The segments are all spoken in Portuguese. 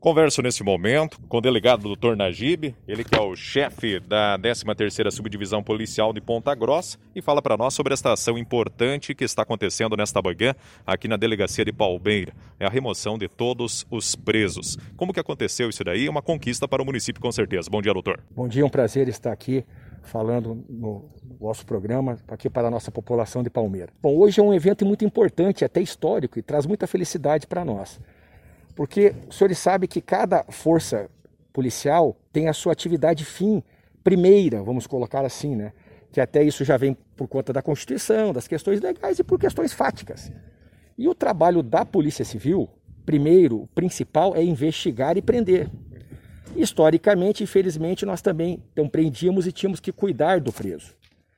Converso nesse momento com o delegado Dr. Najib, ele que é o chefe da 13ª Subdivisão Policial de Ponta Grossa e fala para nós sobre esta ação importante que está acontecendo nesta manhã aqui na Delegacia de Palmeira. É a remoção de todos os presos. Como que aconteceu isso daí? É uma conquista para o município com certeza. Bom dia, doutor. Bom dia, é um prazer estar aqui falando no nosso programa aqui para a nossa população de Palmeira. Bom, hoje é um evento muito importante, até histórico, e traz muita felicidade para nós. Porque os senhores sabem que cada força policial tem a sua atividade fim primeira, vamos colocar assim, né? Que até isso já vem por conta da Constituição, das questões legais e por questões fáticas. E o trabalho da Polícia Civil, primeiro, o principal é investigar e prender. Historicamente, infelizmente, nós também prendíamos e tínhamos que cuidar do preso.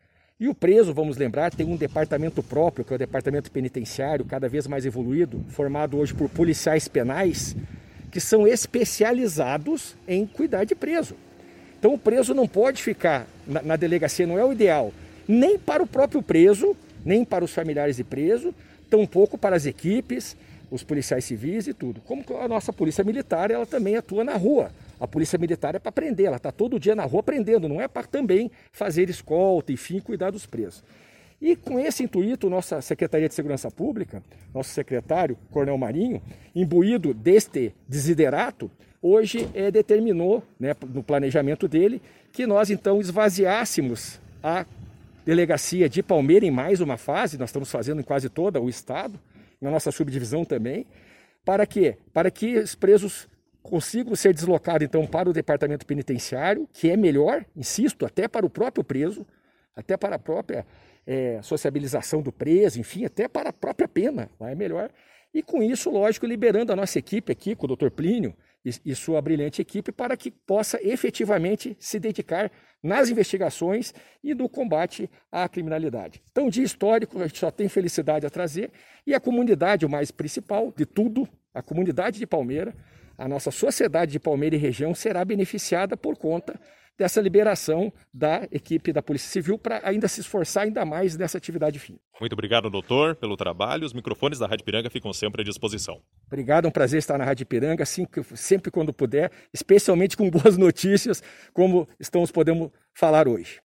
E o preso, vamos lembrar, tem um departamento próprio, que é o departamento penitenciário, cada vez mais evoluído, formado hoje por policiais penais, que são especializados em cuidar de preso. Então o preso não pode ficar na delegacia, não é o ideal, nem para o próprio preso, nem para os familiares de preso, tampouco para as equipes, os policiais civis e tudo. Como a nossa polícia militar, ela também atua na rua. A polícia militar é para prender, ela está todo dia na rua prendendo, não é para também fazer escolta, enfim, cuidar dos presos. E com esse intuito, nossa Secretaria de Segurança Pública, nosso secretário, Coronel Marinho, imbuído deste desiderato, hoje determinou, né, no planejamento dele, que nós então esvaziássemos a delegacia de Palmeira em mais uma fase, nós estamos fazendo em quase todo o estado, na nossa subdivisão também. Para quê? Para que os presos consigam ser deslocados então para o departamento penitenciário, que é melhor, insisto, até para o próprio preso, até para a própria sociabilização do preso, enfim, até para a própria pena, é melhor. E com isso, lógico, liberando a nossa equipe aqui, com o Dr. Plínio e sua brilhante equipe, para que possa efetivamente se dedicar nas investigações e no combate à criminalidade. Então, dia histórico, a gente só tem felicidade a trazer, e a comunidade, o mais principal de tudo, a comunidade de Palmeira, a nossa sociedade de Palmeira e região será beneficiada por conta dessa liberação da equipe da Polícia Civil para ainda se esforçar ainda mais nessa atividade fim. Muito obrigado, doutor, pelo trabalho. Os microfones da Rádio Ipiranga ficam sempre à disposição. Obrigado, é um prazer estar na Rádio Ipiranga, sempre quando puder, especialmente com boas notícias, como podemos falar hoje.